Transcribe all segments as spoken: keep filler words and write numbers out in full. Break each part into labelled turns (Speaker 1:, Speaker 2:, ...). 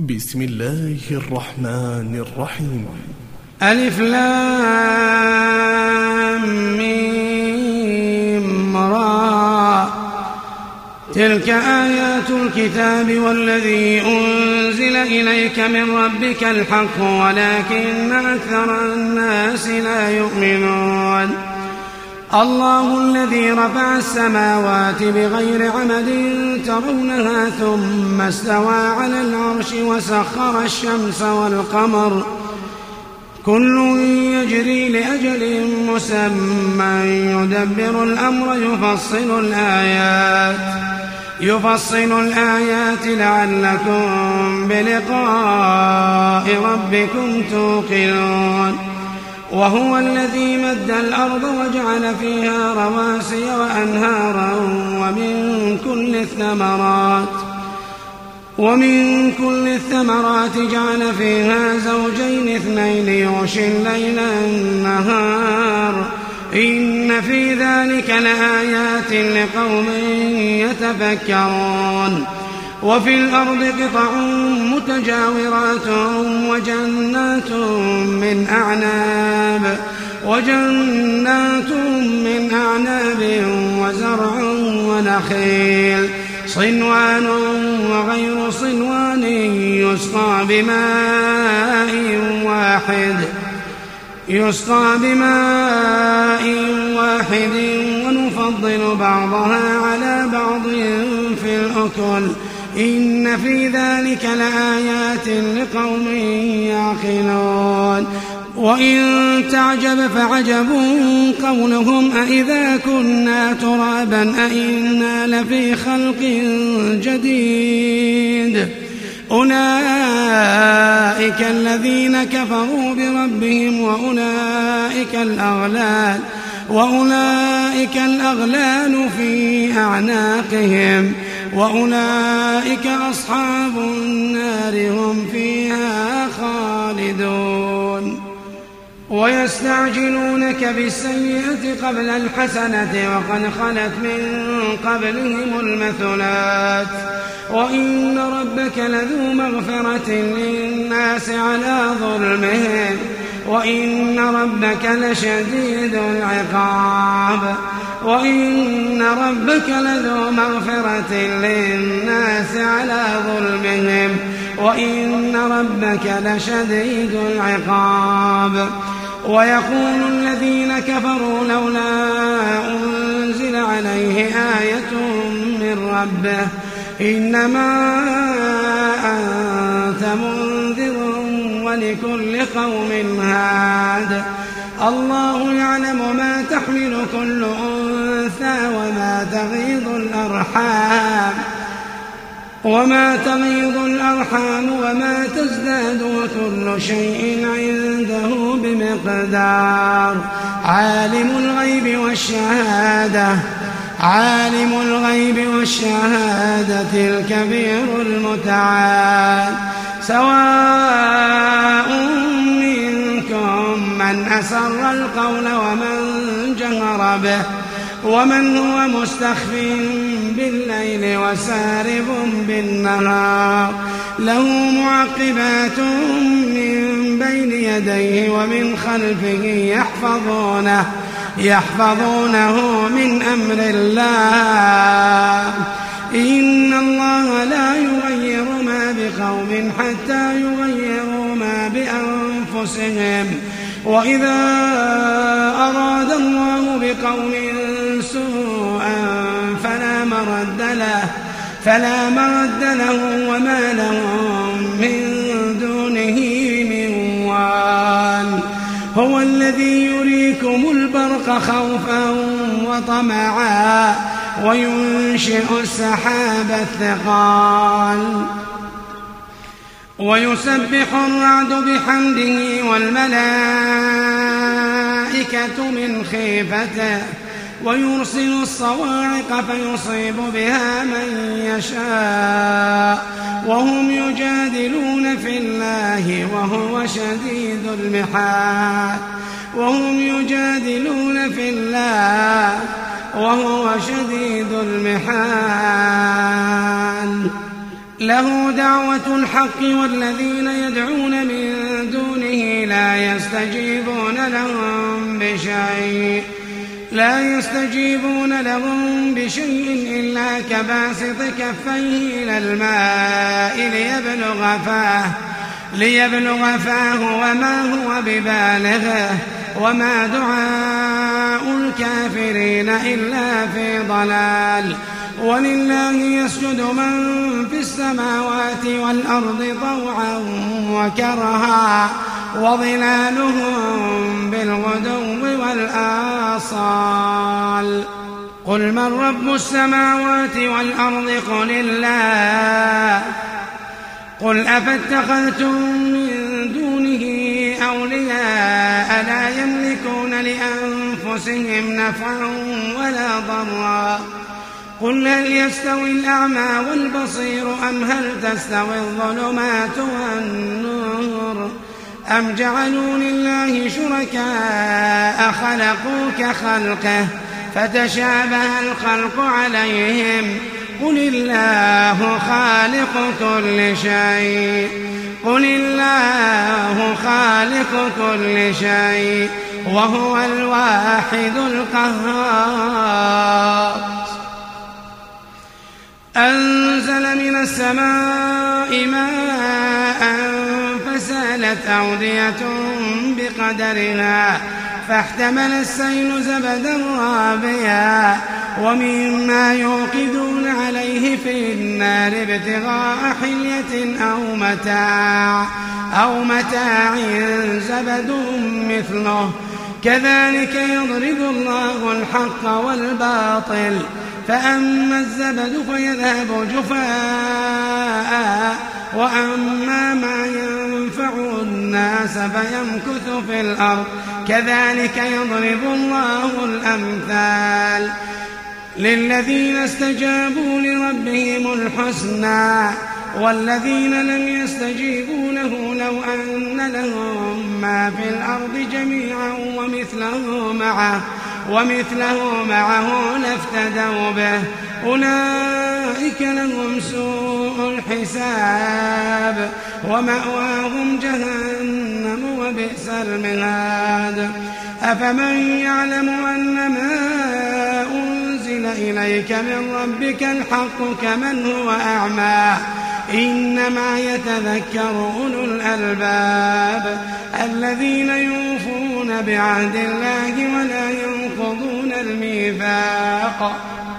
Speaker 1: بسم الله الرحمن الرحيم.
Speaker 2: ألف لام ميم را. تلك آيات الكتاب والذي أنزل إليك من ربك الحق ولكن أكثر الناس لا يؤمنون. الله الذي رفع السماوات بغير عمد ترونها ثم استوى على العرش وسخر الشمس والقمر كل يجري لأجل مسمى يدبر الأمر يفصل الآيات يفصل الآيات لعلكم بلقاء ربكم توقنون. وهو الذي مد الأرض وجعل فيها رواسي وأنهارا ومن كل الثمرات ومن كل الثمرات جعل فيها زوجين اثنين يغشي الليل النهار إن في ذلك لآيات لقوم يتفكرون. وفي الأرض قطع متجاورات وجنات من أعناب وجنات من أعناب وزرع ونخيل صنوان وغير صنوان يسقى بماء واحد يسقى بماء واحد ونفضل بعضها على بعض في الأكل إن في ذلك لآيات لقوم يعقلون. وإن تعجب فعجب قولهم أإذا كنا ترابا أإنا لفي خلق جديد أولئك الذين كفروا بربهم وأولئك الأغلال وأولئك الأغلال في أعناقهم وأولئك أصحاب النار هم فيها خالدون. ويستعجلونك بالسيئة قبل الحسنة وقد خلت من قبلهم المثلات وإن ربك لذو مغفرة للناس على ظلمهم وإن ربك لشديد العقاب وإن ربك لذو مغفرة للناس على ظلمهم وإن ربك لشديد العقاب. ويقول الذين كفروا لولا أنزل عليه آية من ربه إنما أنت منذر ولكل قوم هاد الله يعلم ما تحمل كل أنثى وما تغيض الأرحام وما تغيض الأرحام وما تزداد وكل شيء عنده بمقدار. عالم الغيب والشهادة عالم الغيب والشهادة الكبير المتعال سواء منكم من أسر القول ومن جهر به ومن هو مستخف بالليل وسارب بالنهار له معقبات من بين يديه ومن خلفه يحفظونه يحفظونه من أمر الله إن الله لا يغير ما بقوم حتى يغيروا ما بأنفسهم وإذا أراد الله بقوم سوءا فلا مرد له فلا مرد له وما لهم من دونه من وال. هو الذي يريكم البرق خوفا وطمعا وينشئ السحاب الثقال ويسبح الرعد بحمده والملائكة من خيفته ويرسل الصواعق فيصيب بها من يشاء وهم يجادلون في الله وهو شديد المحال وهم يجادلون في الله وهو شديد المحال له دعوة الحق والذين يدعون من دونه لا يستجيبون لهم بشيء لا يستجيبون لهم بشيء إلا كباسط كفيه إلى الماء ليبلغ فاه ليبلغ فاه وما هو ببالغه وما دعاء الكافرين إلا في ضلال. ولله يسجد من في السماوات والأرض طوعا وكرها وظلالهم بالغدو والآصال. قل من رب السماوات والأرض قل الله قل أفاتخذتم من دونه أولياء لا يملكون لأنفسهم نفعا ولا ضرا. قل هل يستوي الأعمى والبصير أم هل تستوي الظلمات والنور أم جعلوا لله شركاء خلقوا كخلقه فتشابه الخلق عليهم قل الله خالق كل شيء قل الله خالق كل شيء وهو الواحد القهار. أنزل من السماء ماء فسالت أودية بقدرها فاحتمل السيل زبدا رابيا ومما يوقدون عليه في النار ابتغاء حلية أو متاع أو متاع زبد مثله كذلك يضرب الله الحق والباطل فأما الزبد فيذهب جفاء وأما ما ينفع الناس فيمكث في الأرض كذلك يضرب الله الأمثال. للذين استجابوا لربهم الحسنى والذين لم يستجيبوا له لو أن لهم ما في الأرض جميعا ومثله معه ومثله معه لافتدوا به أولئك لهم سوء الحساب ومأواهم جهنم وبئس المهاد. أفمن يعلم أن ما أنزل إليك من ربك الحق كمن هو أعمى إنما يتذكر أولو الألباب الذين يوفون بعهد الله ولا ينقضون الميثاق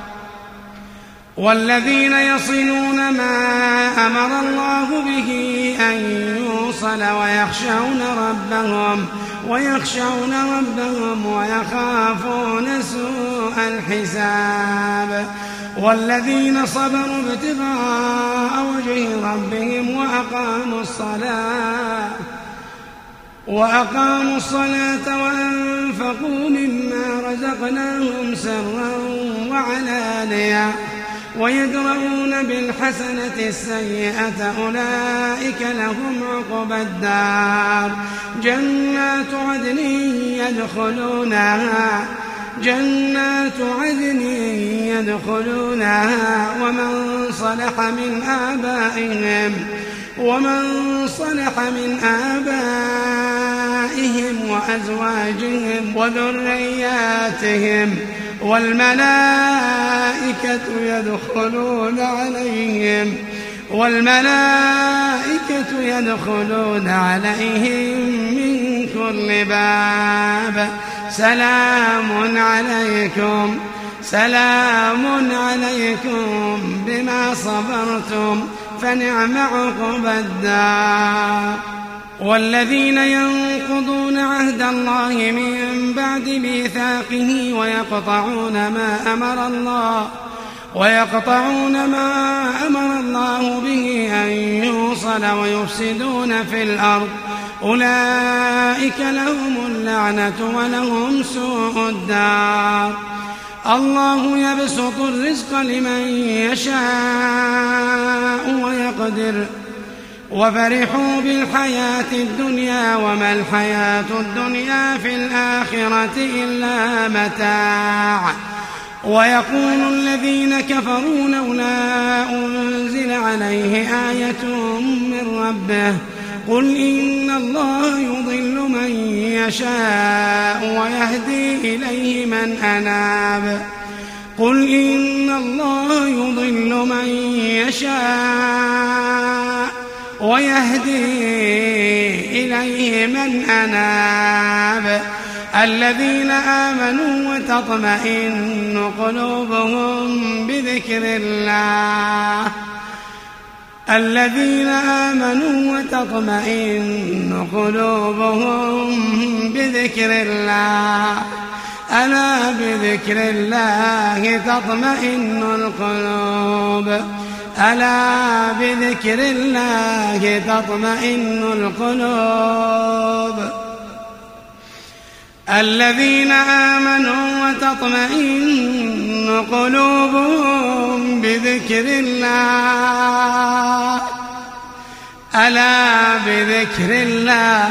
Speaker 2: والذين يصلون ما أمر الله به أن يوصل ويخشون ربهم ويخشون ربهم ويخافون سوء الحساب. والذين صبروا ابتغاء وجه ربهم وأقاموا الصلاة وأقاموا الصلاة وأنفقوا مما رزقناهم سرا وعلانية ويدرؤون بالحسنة السيئة أولئك لهم عقبى الدار جنات عدن يدخلونها جنات عدن يدخلونها ومن صلح من آبائهم ومن صلح من آبائهم وأزواجهم وذرياتهم والملائكة يدخلون عليهم والملائكة يدخلون عليهم من كل باب سلام عليكم سلام عليكم بما صبرتم فنعم عقبى الدار. والذين ينقضون عهد الله من بعد ميثاقه ويقطعون ما أمر الله ويقطعون ما أمر الله به أن يوصل ويفسدون في الأرض أولئك لهم اللعنة ولهم سوء الدار. الله يبسط الرزق لمن يشاء ويقدر وفرحوا بالحياة الدنيا وما الحياة الدنيا في الآخرة إلا متاع ويقول الذين كفروا لولا أنزل عليه آية من ربه قل إن الله يضل من يشاء ويهدي إليه من أناب قل إن الله يضل من يشاء ويهدي إليه من أناب الذين آمنوا وتطمئن قلوبهم بذكر الله الذين آمنوا وتطمئن قلوبهم بذكر الله ألا بذكر الله تطمئن القلوب ألا بذكر الله تطمئن القلوب الذين آمنوا وتطمئن قلوبهم بذكر الله ألا بذكر الله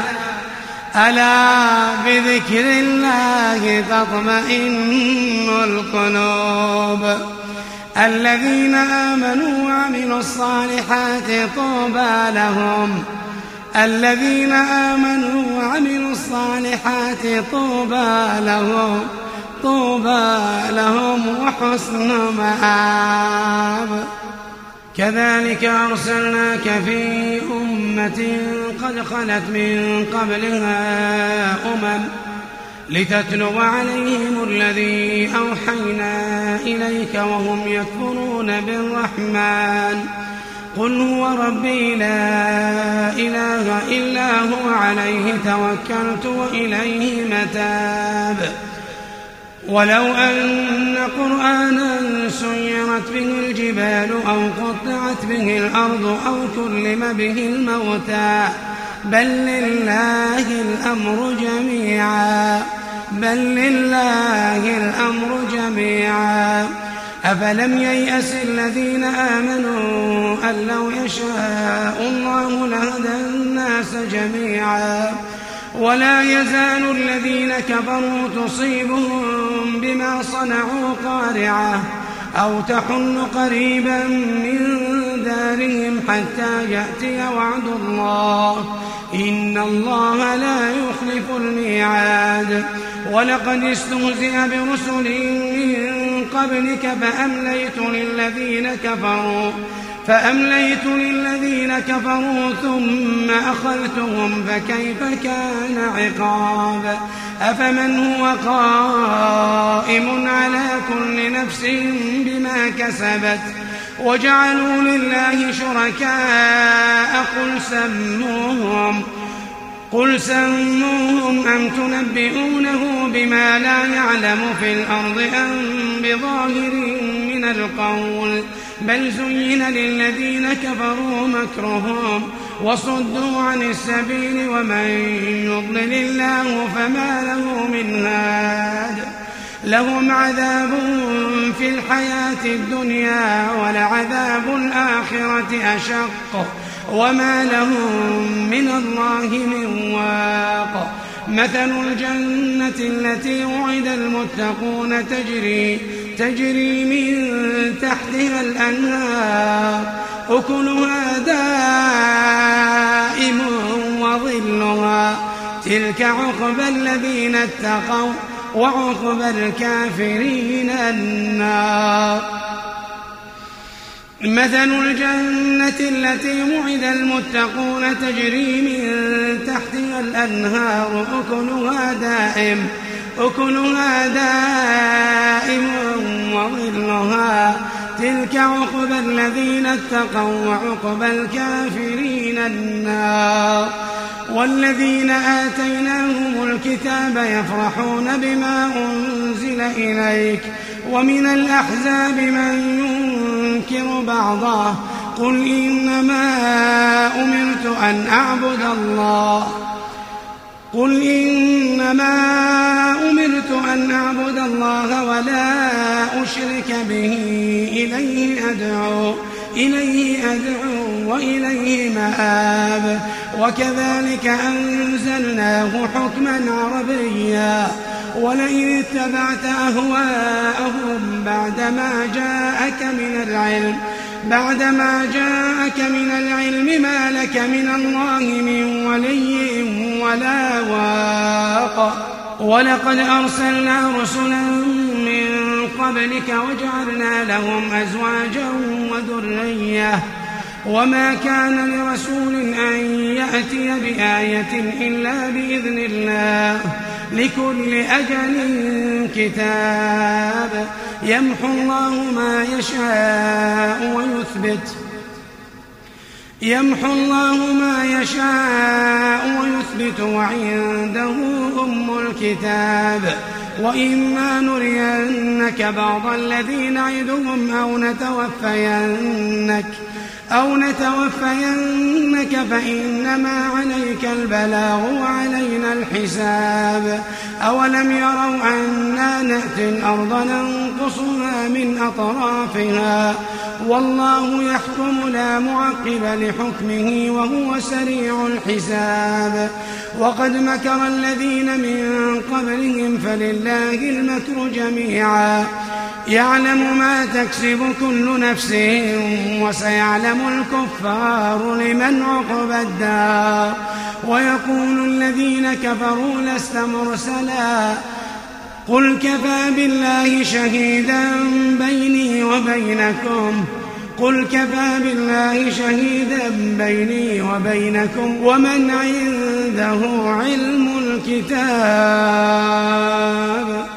Speaker 2: ألا بذكر الله تطمئن القلوب الذين آمنوا وعملوا الصالحات طوبى لهم الذين آمنوا وعملوا الصالحات طوبى لهم طوبى لهم وحسن مآب كذلك أرسلناك في أمة قد خلت من قبلها أمم لتتلو عليهم الذي أوحينا إليك وهم يكفرون بالرحمن قل هو ربي لا إله إلا هو عليه توكلت وإليه متاب ولو أن قرآنا سيرت به الجبال أو قطعت به الأرض أو كلم به الموتى بل لله الأمر جميعا بل لله الأمر جميعا أفلم ييأس الذين آمنوا أن لو يشاء الله لهدى الناس جميعا ولا يزال الذين كفروا تصيبهم بما صنعوا قارعة أو تحل قريبا من دارهم حتى يأتي وعد الله إن الله لا يخلف الميعاد ولقد استهزئ برسل من قبلك فأمليت للذين كفروا فأمليت للذين كفروا ثم أخذتهم فكيف كان عقاب أفمن هو قائم على كل نفس بما كسبت وجعلوا لله شركاء قل سموهم قل سموهم أم تنبئونه بما لا يعلم في الأرض أم بظاهر من القول بل زين للذين كفروا مكرهم وصدوا عن السبيل ومن يضلل الله فما له من هاد لهم عذاب في الحياة الدنيا ولعذاب الآخرة أشق وما لهم من الله من واق مثل الجنة التي وعد المتقون تجري تجري من تحتها الأنهار أكلها دائم وظلها تلك عقبى الذين اتقوا وعقبى الكافرين النار مثل الجنة التي وعد المتقون تجري من تحتها الأنهار أكلها دائم أكلها دائم وظلها تلك عقبى الذين اتقوا وعقبى الكافرين النار والذين آتيناهم الكتاب يفرحون بما أنزل إليك ومن الأحزاب من ينكر بعضه قل إنما أمرت أن أعبد الله قل إنما أمرت أن أعبد الله ولا أشرك به إليه أدعو إليه أدعو وإليه مآب وكذلك أنزلناه حكما عربيا ولئن اتبعت أهواءهم بعدما جاءك من العلم بعدما جاءك من العلم ما لك من الله من ولي ولا واق. ولقد أرسلنا رسلا من قبلك وجعلنا لهم أزواجا وذرية وما كان لرسول أن يأتي بآية إلا بإذن الله لكل أجل كتاب يمحو الله ما يشاء ويثبت يمحو الله ما يشاء ويثبت وعنده أم الكتاب. وإما نرينك بعض الذي نعدهم أو نتوفينك أو نتوفينك فإنما عليك البلاغ وعلينا الحساب. أولم يروا أنا نأتي الأرض ننقصها من أطرافها والله يحكم لا معقب لحكمه وهو سريع الحساب. وقد مكر الذين من قبلهم فلله المكر جميعا يعلم ما تكسب كل نفس وسيعلم الكفار لمن عقبى الدار. ويقول الذين كفروا لست مرسلا قل كفى بالله شهيدا بيني وبينكم قل كفى بالله شهيدا بيني وبينكم ومن عنده علم الكتاب.